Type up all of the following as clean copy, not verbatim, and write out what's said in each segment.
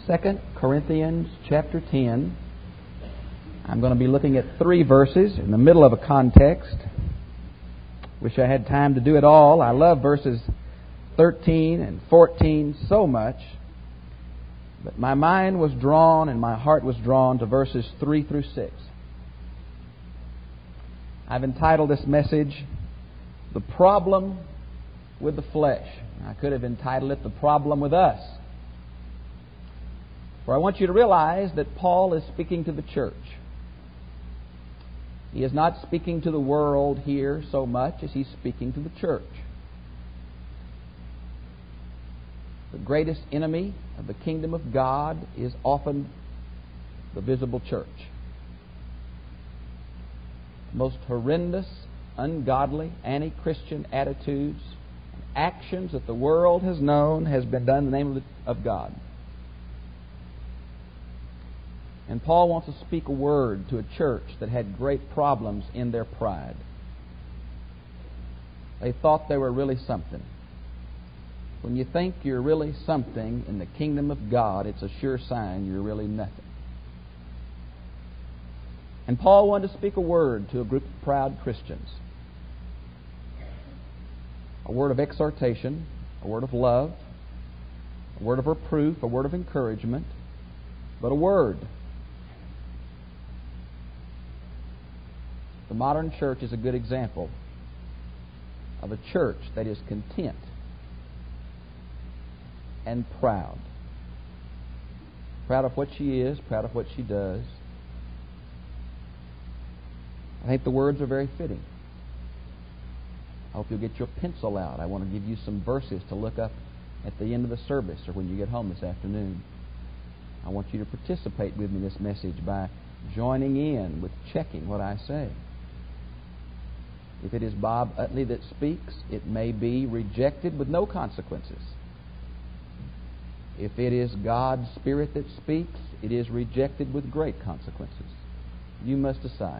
2 Corinthians chapter 10. I'm going to be looking at 3 verses in the middle of a context. Wish I had time to do it all. I love verses 13 and 14 so much. But my mind was drawn and my heart was drawn to verses 3 through 6. I've entitled this message, The Problem with the Flesh. I could have entitled it, The Problem with Us. For I want you to realize that Paul is speaking to the church. He is not speaking to the world here so much as he's speaking to the church. The greatest enemy of the kingdom of God is often the visible church. The most horrendous, ungodly, anti-Christian attitudes and actions that the world has known has been done in the name of God. And Paul wants to speak a word to a church that had great problems in their pride. They thought they were really something. When you think you're really something in the kingdom of God, it's a sure sign you're really nothing. And Paul wanted to speak a word to a group of proud Christians. A word of exhortation, a word of love, a word of reproof, a word of encouragement, but a word. The modern church is a good example of a church that is content and proud. Proud of what she is, proud of what she does. I think the words are very fitting. I hope you'll get your pencil out. I want to give you some verses to look up at the end of the service or when you get home this afternoon. I want you to participate with me in this message by joining in with checking what I say. If it is Bob Utley that speaks, it may be rejected with no consequences. If it is God's Spirit that speaks, it is rejected with great consequences. You must decide.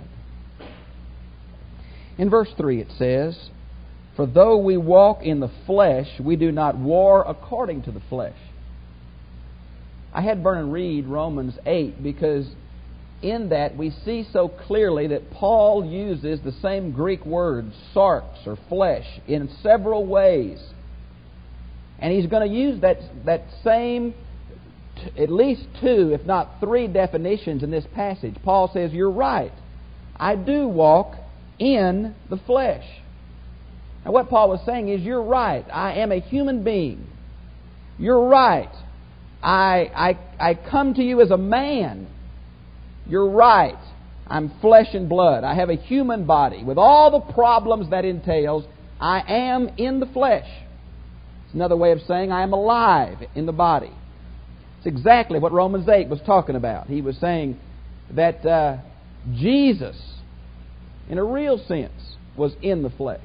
In verse 3 it says, "For though we walk in the flesh, we do not war according to the flesh." I had Vernon read Romans 8 because in that we see so clearly that Paul uses the same Greek word, sarx or flesh, in several ways. And he's going to use that same, at least 2, if not 3 definitions in this passage. Paul says, you're right. I do walk in the flesh. Now what Paul was saying is, you're right. I am a human being. You're right. I come to you as a man. You're right. I'm flesh and blood. I have a human body with all the problems that entails. I am in the flesh. It's another way of saying I am alive in the body. It's exactly what Romans 8 was talking about. He was saying that Jesus, in a real sense, was in the flesh.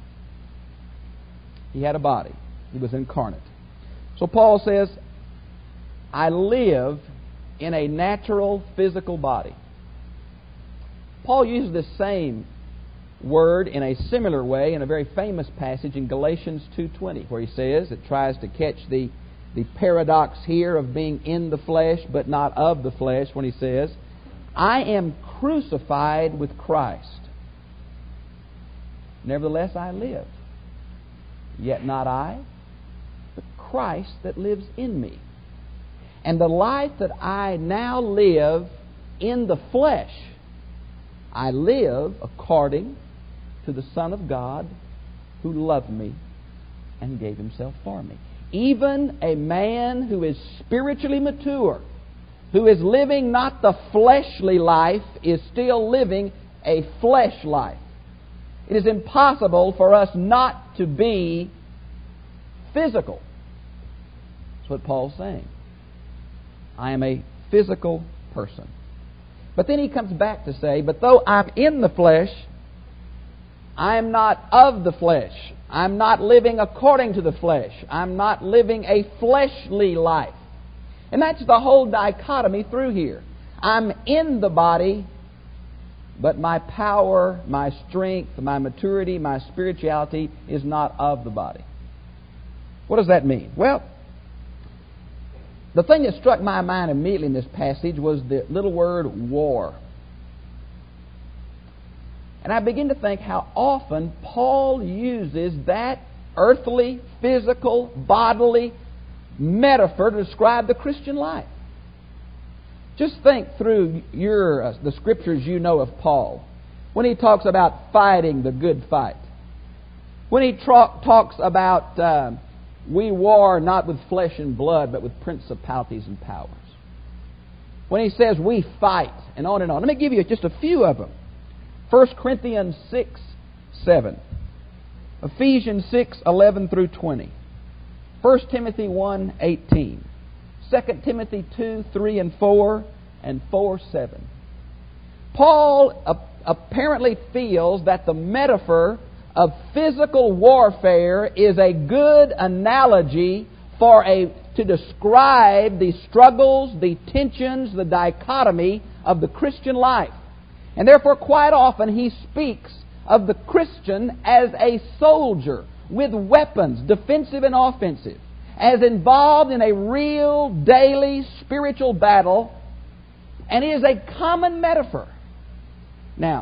He had a body. He was incarnate. So Paul says, I live in a natural physical body. Paul uses this same word in a similar way in a very famous passage in Galatians 2:20, where he says, it tries to catch the paradox here of being in the flesh but not of the flesh, when he says, I am crucified with Christ. Nevertheless I live. Yet not I, but Christ that lives in me. And the life that I now live in the flesh, I live according to the Son of God who loved me and gave himself for me. Even a man who is spiritually mature, who is living not the fleshly life, is still living a flesh life. It is impossible for us not to be physical. That's what Paul's saying. I am a physical person. But then he comes back to say, but though I'm in the flesh, I am not of the flesh. I'm not living according to the flesh. I'm not living a fleshly life. And that's the whole dichotomy through here. I'm in the body, but my power, my strength, my maturity, my spirituality is not of the body. What does that mean? Well, The thing that struck my mind immediately in this passage was the little word war. And I begin to think how often Paul uses that earthly, physical, bodily metaphor to describe the Christian life. Just think through the scriptures you know of Paul. When he talks about fighting the good fight. When he talks about we war not with flesh and blood, but with principalities and powers. When he says we fight, and on and on. Let me give you just a few of them. 1 Corinthians 6:7. Ephesians 6:11 through 20. 1 Timothy 1:18. 2 Timothy 2:3 and 4, and 4:7. Paul apparently feels that the metaphor of physical warfare is a good analogy to describe the struggles, the tensions, the dichotomy of the Christian life. And therefore, quite often he speaks of the Christian as a soldier with weapons, defensive and offensive, as involved in a real, daily, spiritual battle, and it is a common metaphor. Now,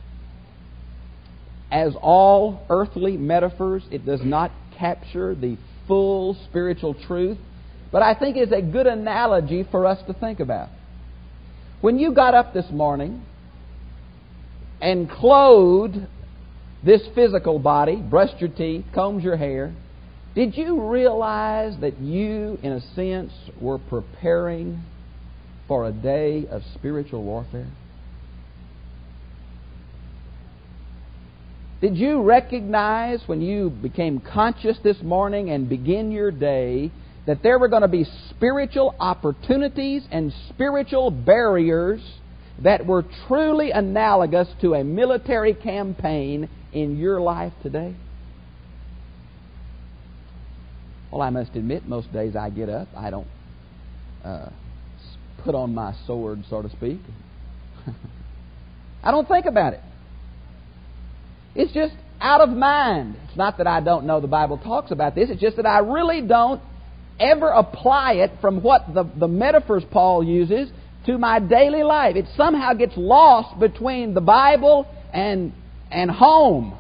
as all earthly metaphors, it does not capture the full spiritual truth, but I think it's a good analogy for us to think about. When you got up this morning and clothed this physical body, brushed your teeth, combed your hair, did you realize that you, in a sense, were preparing for a day of spiritual warfare? Did you recognize when you became conscious this morning and begin your day that there were going to be spiritual opportunities and spiritual barriers that were truly analogous to a military campaign in your life today? Well, I must admit, most days I get up, I don't put on my sword, so to speak. I don't think about it. It's just out of mind. It's not that I don't know the Bible talks about this. It's just that I really don't ever apply it from what the metaphors Paul uses to my daily life. It somehow gets lost between the Bible and home.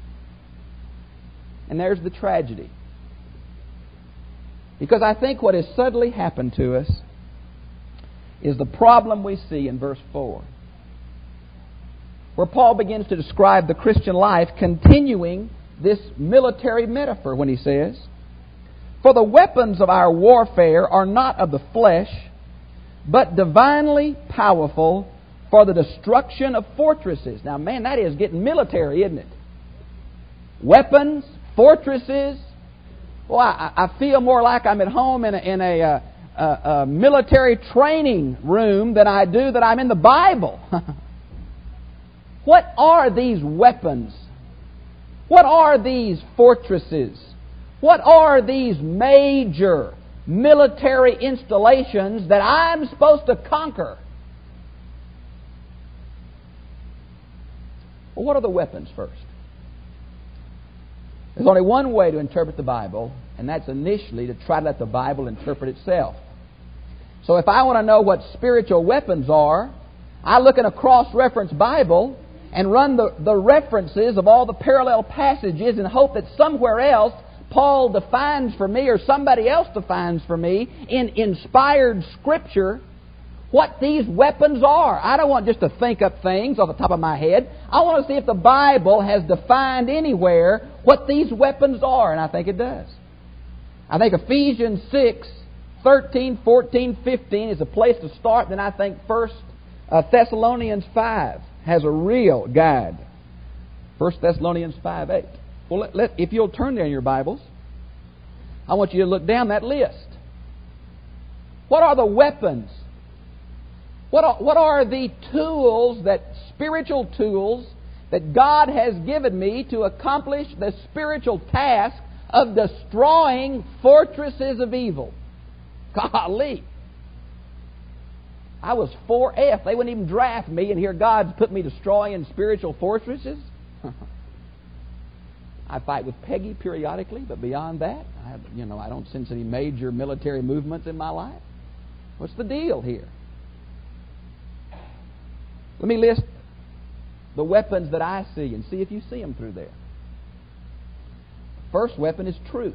And there's the tragedy. Because I think what has suddenly happened to us is the problem we see in verse 4, where Paul begins to describe the Christian life, continuing this military metaphor when he says, "For the weapons of our warfare are not of the flesh, but divinely powerful for the destruction of fortresses." Now, man, that is getting military, isn't it? Weapons, fortresses. Well, I feel more like I'm at home in a military training room than I do that I'm in the Bible. What are these weapons? What are these fortresses? What are these major military installations that I'm supposed to conquer? Well, what are the weapons first? There's only one way to interpret the Bible, and that's initially to try to let the Bible interpret itself. So if I want to know what spiritual weapons are, I look in a cross-reference Bible and run the references of all the parallel passages and hope that somewhere else Paul defines for me or somebody else defines for me in inspired Scripture what these weapons are. I don't want just to think up things off the top of my head. I want to see if the Bible has defined anywhere what these weapons are, and I think it does. I think Ephesians 6:13, 14, 15 is a place to start. Then I think 1 Thessalonians 5 has a real guide. 1 Thessalonians 5:8. Well, if you'll turn there in your Bibles, I want you to look down that list. What are the weapons? What are the tools, spiritual tools, that God has given me to accomplish the spiritual task of destroying fortresses of evil? Golly! I was 4F. They wouldn't even draft me, and here God's put me destroying spiritual fortresses. I fight with Peggy periodically, but beyond that, I don't sense any major military movements in my life. What's the deal here? Let me list the weapons that I see and see if you see them through there. The first weapon is truth.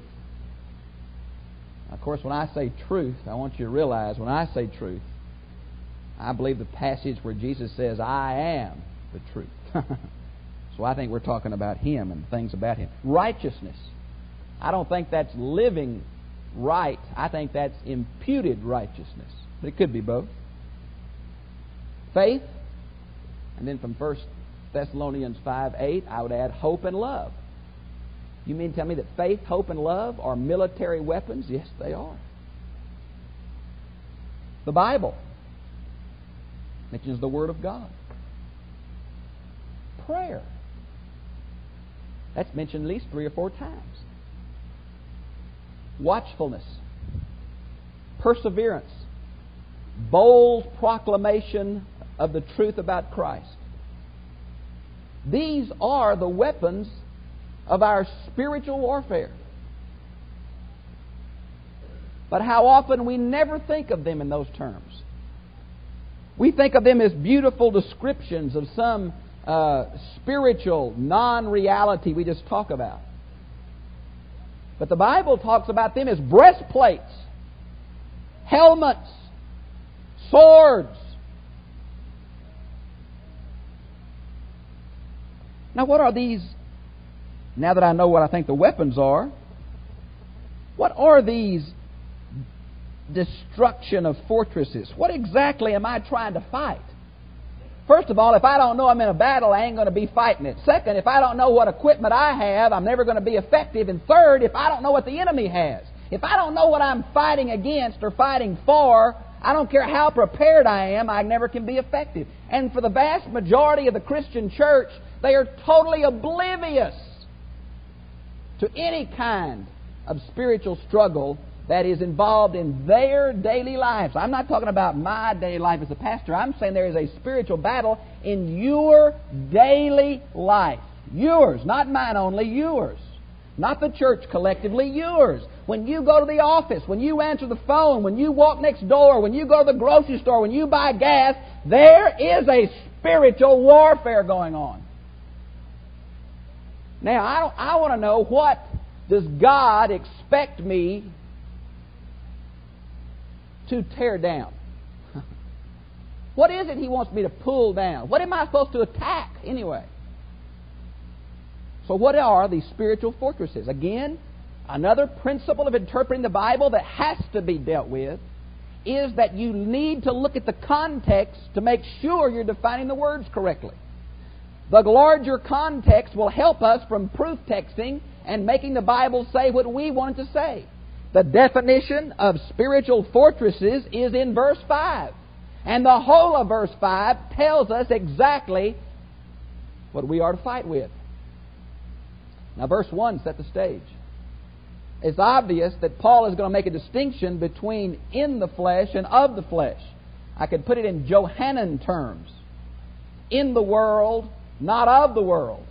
Of course, when I say truth, I want you to realize when I say truth, I believe the passage where Jesus says, I am the truth. So I think we're talking about Him and things about Him. Righteousness. I don't think that's living right. I think that's imputed righteousness. But it could be both. Faith. And then from 1 Thessalonians 5:8, I would add hope and love. You mean to tell me that faith, hope, and love are military weapons? Yes, they are. The Bible mentions the Word of God. Prayer. That's mentioned at least 3 or 4 times. Watchfulness. Perseverance. Bold proclamation of the truth about Christ. These are the weapons of our spiritual warfare. But how often we never think of them in those terms. We think of them as beautiful descriptions of some spiritual non-reality we just talk about. But the Bible talks about them as breastplates, helmets, swords. Now what are these? Now that I know what I think the weapons are, what are these destruction of fortresses? What exactly am I trying to fight? First of all, if I don't know I'm in a battle, I ain't going to be fighting it. Second, if I don't know what equipment I have, I'm never going to be effective. And third, if I don't know what the enemy has, if I don't know what I'm fighting against or fighting for, I don't care how prepared I am, I never can be effective. And for the vast majority of the Christian church, they are totally oblivious to any kind of spiritual struggle that is involved in their daily lives. I'm not talking about my daily life as a pastor. I'm saying there is a spiritual battle in your daily life. Yours, not mine only, yours. Not the church collectively, yours. When you go to the office, when you answer the phone, when you walk next door, when you go to the grocery store, when you buy gas, there is a spiritual warfare going on. Now, I want to know, what does God expect me to tear down? What is it He wants me to pull down? What am I supposed to attack anyway? So what are these spiritual fortresses? Again, another principle of interpreting the Bible that has to be dealt with is that you need to look at the context to make sure you're defining the words correctly. The larger context will help us from proof texting and making the Bible say what we want it to say. The definition of spiritual fortresses is in verse 5. And the whole of verse 5 tells us exactly what we are to fight with. Now, verse 1 set the stage. It's obvious that Paul is going to make a distinction between in the flesh and of the flesh. I could put it in Johannine terms. In the world, not of the world.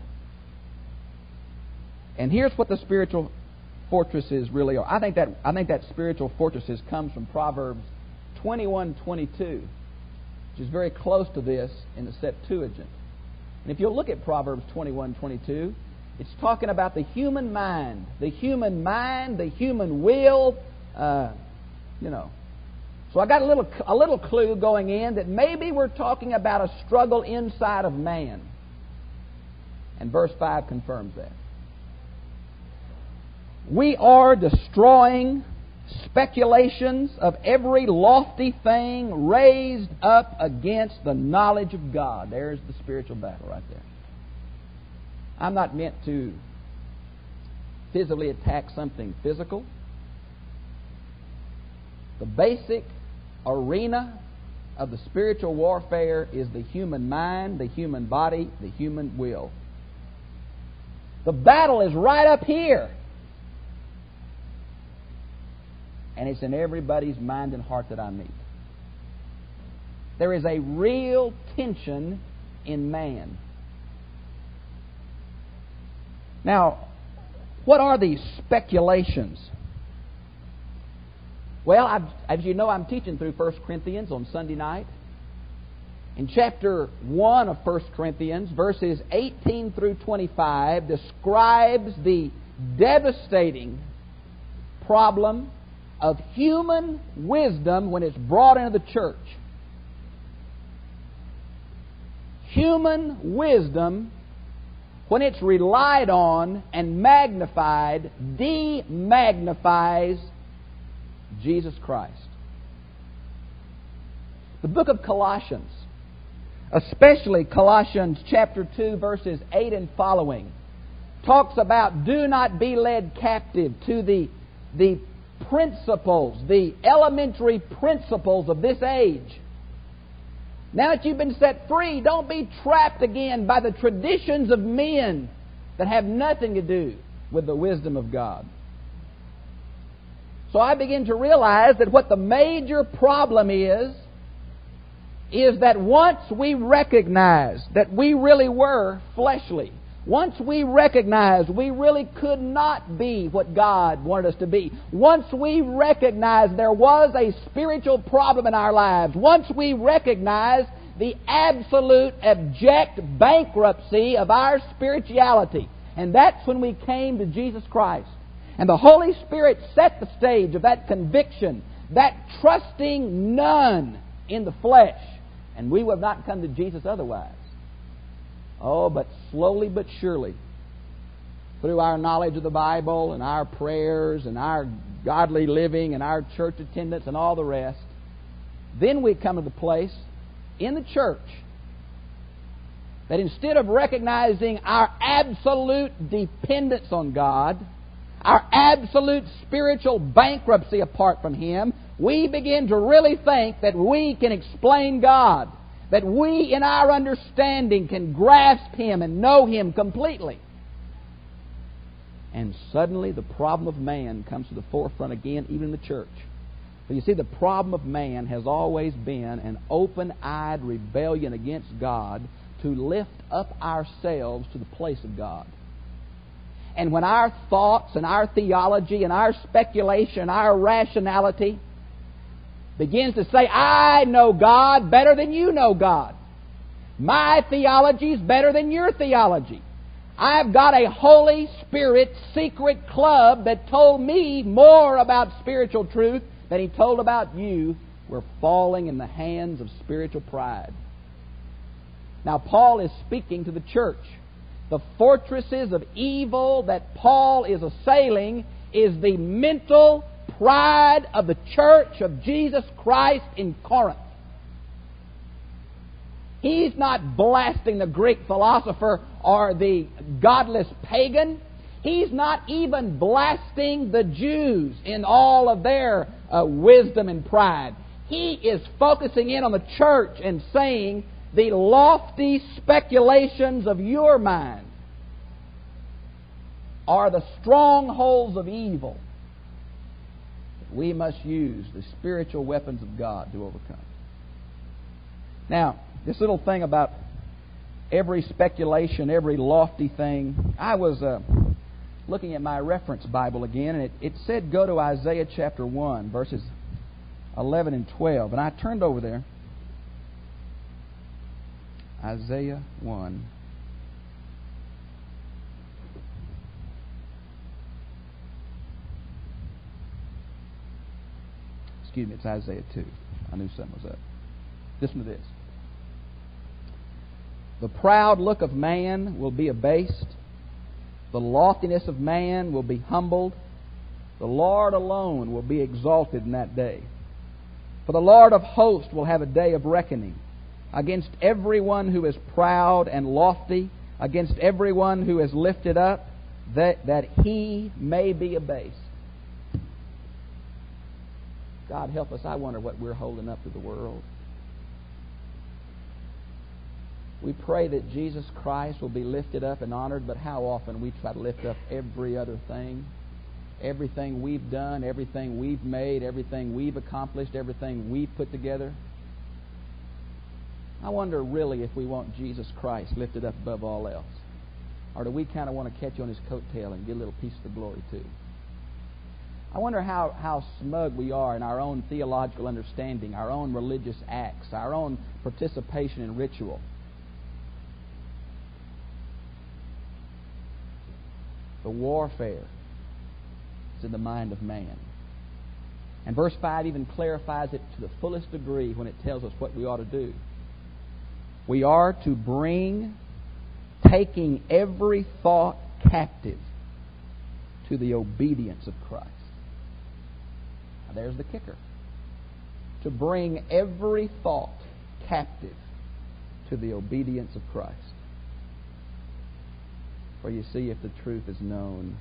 And here's what the spiritual fortresses really are. I think that spiritual fortresses comes from Proverbs 21:22, which is very close to this in the Septuagint. And if you'll look at Proverbs 21:22, it's talking about the human mind, the human will, So I got a little clue going in that maybe we're talking about a struggle inside of man. And verse 5 confirms that. We are destroying speculations of every lofty thing raised up against the knowledge of God. There's the spiritual battle right there. I'm not meant to physically attack something physical. The basic arena of the spiritual warfare is the human mind, the human body, the human will. The battle is right up here. And it's in everybody's mind and heart that I meet. There is a real tension in man. Now, what are these speculations? Well, as you know, I'm teaching through 1 Corinthians on Sunday night. In chapter 1 of 1 Corinthians, verses 18 through 25, describes the devastating problem of human wisdom when it's brought into the church. Human wisdom, when it's relied on and magnified, demagnifies Jesus Christ. The book of Colossians, especially Colossians chapter 2, verses 8 and following, talks about do not be led captive to the principles, the elementary principles of this age. Now that you've been set free, don't be trapped again by the traditions of men that have nothing to do with the wisdom of God. So I begin to realize that what the major problem is that once we recognize that we really were fleshly, once we recognize we really could not be what God wanted us to be, once we recognize there was a spiritual problem in our lives, once we recognize the absolute abject bankruptcy of our spirituality, and that's when we came to Jesus Christ. And the Holy Spirit set the stage of that conviction, that trusting none in the flesh. And we would have not come to Jesus otherwise. Oh, but slowly but surely, through our knowledge of the Bible and our prayers and our godly living and our church attendance and all the rest, then we come to the place in the church that instead of recognizing our absolute dependence on God, our absolute spiritual bankruptcy apart from Him, we begin to really think that we can explain God, that we in our understanding can grasp Him and know Him completely. And suddenly the problem of man comes to the forefront again, even in the church. But you see, the problem of man has always been an open-eyed rebellion against God to lift up ourselves to the place of God. And when our thoughts and our theology and our speculation, our rationality begins to say, I know God better than you know God. My theology is better than your theology. I've got a Holy Spirit secret club that told me more about spiritual truth than He told about you. We're falling in the hands of spiritual pride. Now, Paul is speaking to the church. The fortresses of evil that Paul is assailing is the mental pride of the church of Jesus Christ in Corinth. He's not blasting the Greek philosopher or the godless pagan. He's not even blasting the Jews in all of their wisdom and pride. He is focusing in on the church and saying, the lofty speculations of your mind are the strongholds of evil. We must use the spiritual weapons of God to overcome. Now, this little thing about every speculation, every lofty thing, I was looking at my reference Bible again, and it said go to Isaiah chapter 1, verses 11 and 12. And I turned over there. Isaiah 1. Excuse me, it's Isaiah 2. I knew something was up. Listen to this. The proud look of man will be abased. The loftiness of man will be humbled. The Lord alone will be exalted in that day. For the Lord of hosts will have a day of reckoning against everyone who is proud and lofty, against everyone who is lifted up, that he may be abased. God help us, I wonder what we're holding up to the world. We pray that Jesus Christ will be lifted up and honored, but how often we try to lift up every other thing. Everything we've done, everything we've made, everything we've accomplished, everything we've put together. I wonder really if we want Jesus Christ lifted up above all else. Or do we kind of want to catch on His coattail and get a little piece of the glory too? I wonder how smug we are in our own theological understanding, our own religious acts, our own participation in ritual. The warfare is in the mind of man. And verse 5 even clarifies it to the fullest degree when it tells us what we ought to do. We are to bring, taking every thought captive to the obedience of Christ. Now there's the kicker. To bring every thought captive to the obedience of Christ. For you see, if the truth is known,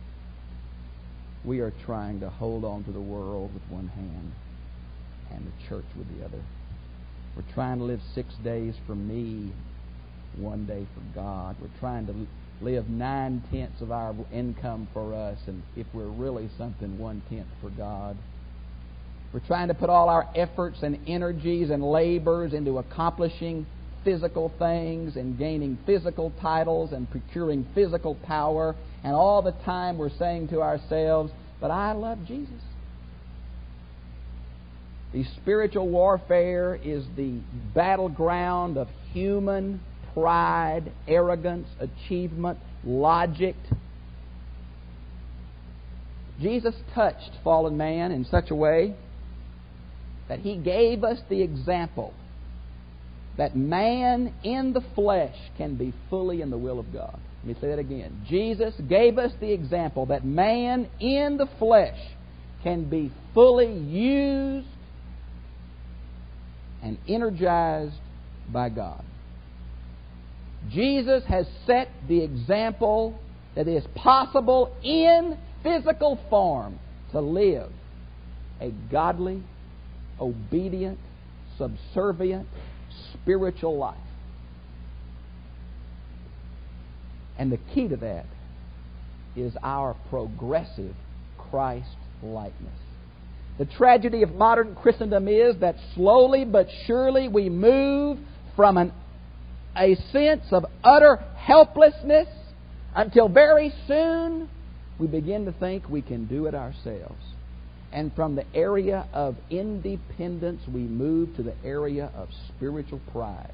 we are trying to hold on to the world with one hand and the church with the other. We're trying to live 6 days for me, 1 day for God. We're trying to live 9/10 of our income for us, and if we're really something, 1/10 for God. We're trying to put all our efforts and energies and labors into accomplishing physical things and gaining physical titles and procuring physical power, and all the time we're saying to ourselves, but I love Jesus. The spiritual warfare is the battleground of human pride, arrogance, achievement, logic. Jesus touched fallen man in such a way that He gave us the example that man in the flesh can be fully in the will of God. Let me say that again. Jesus gave us the example that man in the flesh can be fully used and energized by God. Jesus has set the example that it is possible in physical form to live a godly, obedient, subservient, spiritual life. And the key to that is our progressive Christ likeness. The tragedy of modern Christendom is that slowly but surely we move from a sense of utter helplessness until very soon we begin to think we can do it ourselves. And from the area of independence, we move to the area of spiritual pride.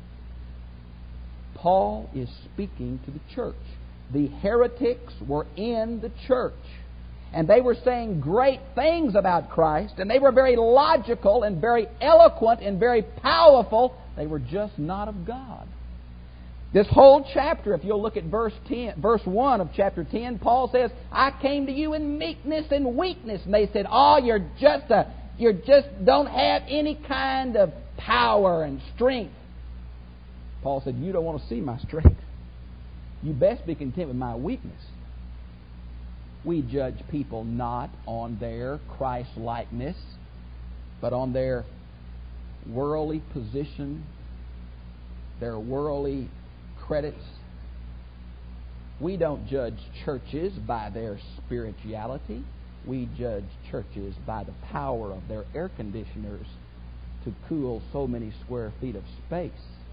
Paul is speaking to the church. The heretics were in the church, and they were saying great things about Christ, and they were very logical and very eloquent and very powerful. They were just not of God. This whole chapter, if you'll look at verse 1 of chapter 10, Paul says, I came to you in meekness and weakness. And they said, you just don't have any kind of power and strength. Paul said, you don't want to see my strength. You best be content with my weakness. We judge people not on their Christ-likeness, but on their worldly position, their worldly credits. We don't judge churches by their spirituality. We judge churches by the power of their air conditioners to cool so many square feet of space.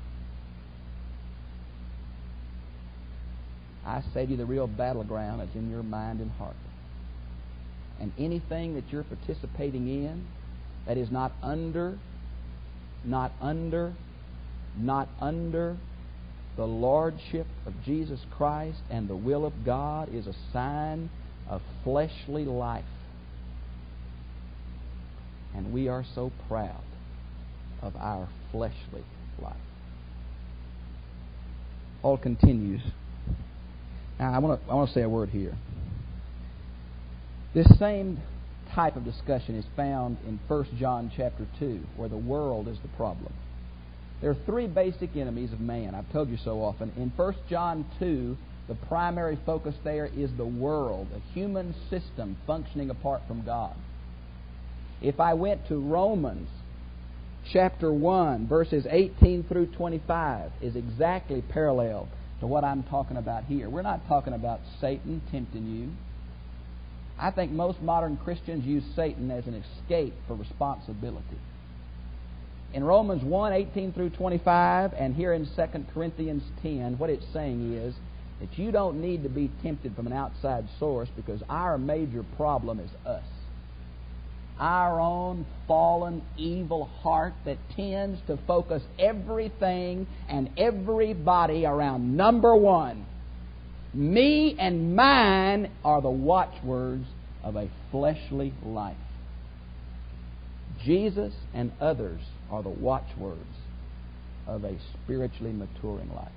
I say to you, the real battleground is in your mind and heart. And anything that you're participating in that is not under the lordship of Jesus Christ and the will of God is a sign of fleshly life. And we are so proud of our fleshly life. Paul continues. Now, I want to say a word here. This same type of discussion is found in 1 John chapter 2, where the world is the problem. There are three basic enemies of man. I've told you so often. In 1 John 2, the primary focus there is the world, a human system functioning apart from God. If I went to Romans chapter 1, verses 18 through 25, is exactly parallel to what I'm talking about here. We're not talking about Satan tempting you. I think most modern Christians use Satan as an escape for responsibility. In Romans 1, 18 through 25, and here in 2 Corinthians 10, what it's saying is that you don't need to be tempted from an outside source, because our major problem is us. Our own fallen, evil heart that tends to focus everything and everybody around number one. Me and mine are the watchwords of a fleshly life. Jesus and others are the watchwords of a spiritually maturing life.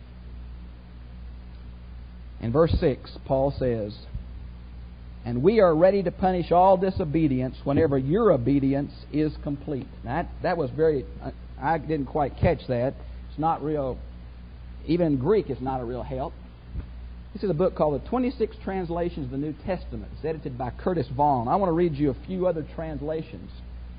In verse 6, Paul says, "And we are ready to punish all disobedience whenever your obedience is complete." Now, that was very... I didn't quite catch that. It's not real... Even in Greek, it's not a real help. This is a book called The 26 Translations of the New Testament. It's edited by Curtis Vaughan. I want to read you a few other translations.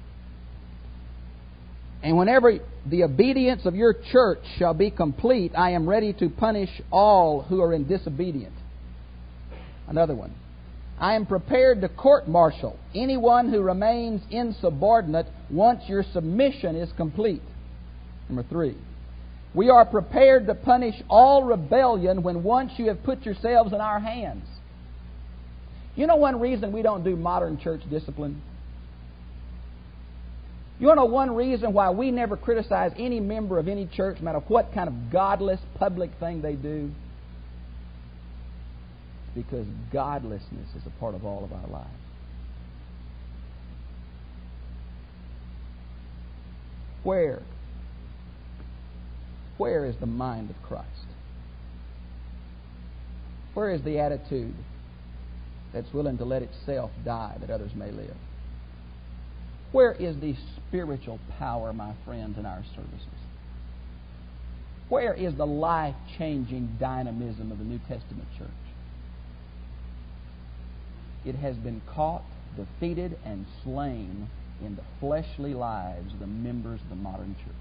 "And whenever the obedience of your church shall be complete, I am ready to punish all who are in disobedience." Another one. "I am prepared to court-martial anyone who remains insubordinate once your submission is complete." Number 3. "We are prepared to punish all rebellion when once you have put yourselves in our hands." You know one reason we don't do modern church discipline? You want to know one reason why we never criticize any member of any church, no matter what kind of godless public thing they do? It's because godlessness is a part of all of our lives. Where is the mind of Christ? Where is the attitude that's willing to let itself die that others may live? Where is the spiritual power, my friends, in our services? Where is the life-changing dynamism of the New Testament church? It has been caught, defeated, and slain in the fleshly lives of the members of the modern church.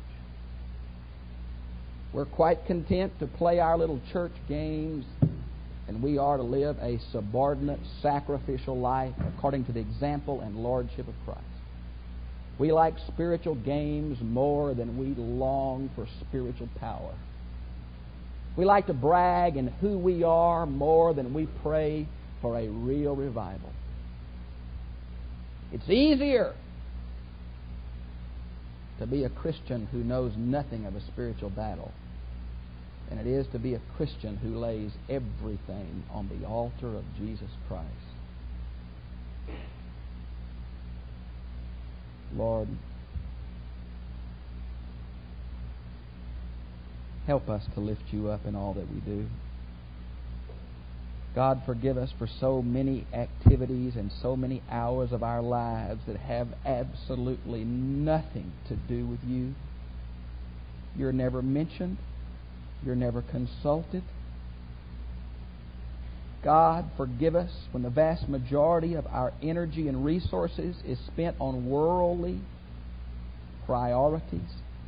We're quite content to play our little church games, and we are to live a subordinate, sacrificial life according to the example and lordship of Christ. We like spiritual games more than we long for spiritual power. We like to brag in who we are more than we pray for a real revival. It's easier to be a Christian who knows nothing of a spiritual battle than it is to be a Christian who lays everything on the altar of Jesus Christ. Lord, help us to lift you up in all that we do. God, forgive us for so many activities and so many hours of our lives that have absolutely nothing to do with you. You're never mentioned. You're never consulted. God, forgive us when the vast majority of our energy and resources is spent on worldly priorities.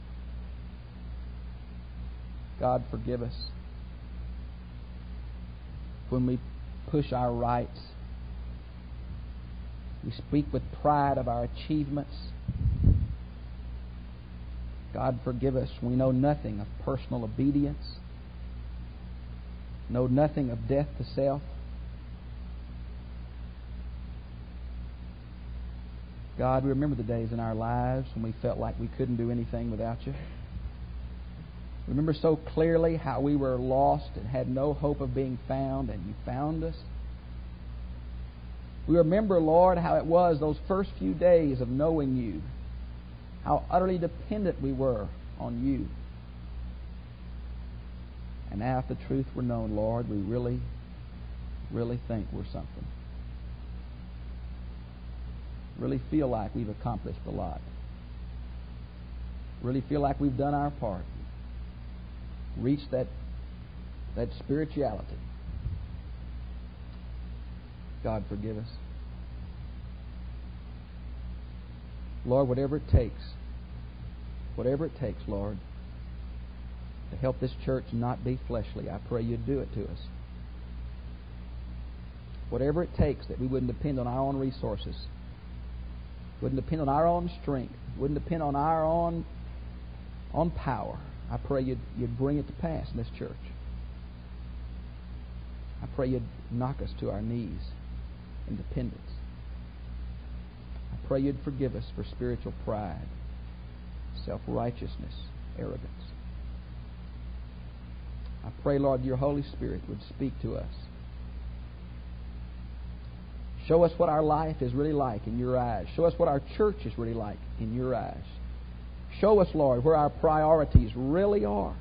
God, forgive us when we push our rights. We speak with pride of our achievements. God, forgive us when we know nothing of personal obedience, know nothing of death to self. God, we remember the days in our lives when we felt like we couldn't do anything without you. We remember so clearly how we were lost and had no hope of being found, and you found us. We remember, Lord, how it was those first few days of knowing you, how utterly dependent we were on you. And now if the truth were known, Lord, we really think we're something. Really feel like we've accomplished a lot. Really feel like we've done our part. Reached that spirituality. God, forgive us. Lord, whatever it takes, Lord, to help this church not be fleshly, I pray you'd do it to us. Whatever it takes, that we wouldn't depend on our own resources, wouldn't depend on our own strength, wouldn't depend on our own power. I pray you'd bring it to pass in this church. I pray You'd knock us to our knees in dependence. I pray You'd forgive us for spiritual pride, self-righteousness, arrogance. I pray, Lord, Your Holy Spirit would speak to us. Show us what our life is really like in Your eyes. Show us what our church is really like in Your eyes. Show us, Lord, where our priorities really are.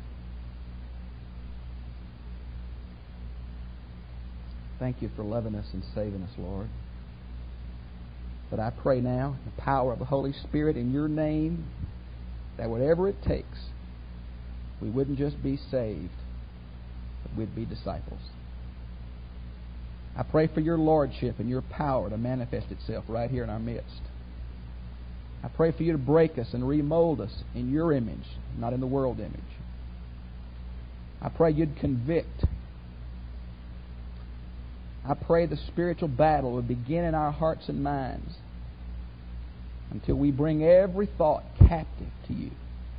Thank You for loving us and saving us, Lord. But I pray now, in the power of the Holy Spirit, in Your name, that whatever it takes, we wouldn't just be saved, but we'd be disciples. I pray for Your lordship and Your power to manifest itself right here in our midst. I pray for You to break us and remold us in Your image, not in the world image. I pray You'd convict. I pray the spiritual battle would begin in our hearts and minds until we bring every thought captive to You.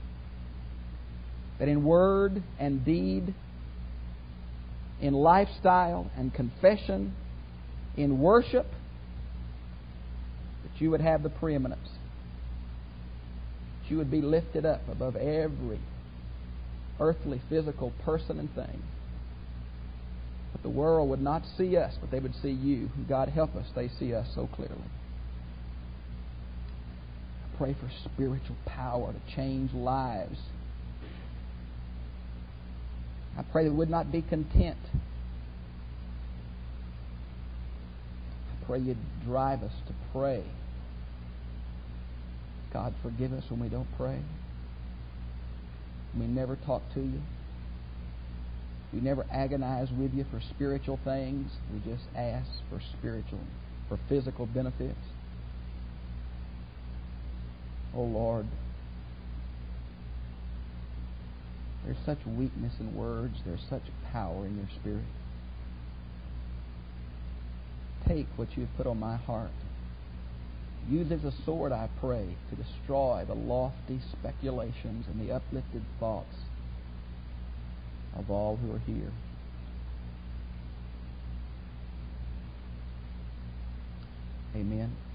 That in word and deed, in lifestyle and confession, in worship, that You would have the preeminence. That You would be lifted up above every earthly, physical person and thing. That the world would not see us, but they would see You. God, help us, they see us so clearly. I pray for spiritual power to change lives. I pray that we would not be content. I pray You'd drive us to pray. God, forgive us when we don't pray. We never talk to You. We never agonize with You for spiritual things. We just ask for physical benefits. Oh Lord, there's such weakness in words. There's such power in Your Spirit. Take what You've put on my heart. Use as a sword, I pray, to destroy the lofty speculations and the uplifted thoughts of all who are here. Amen.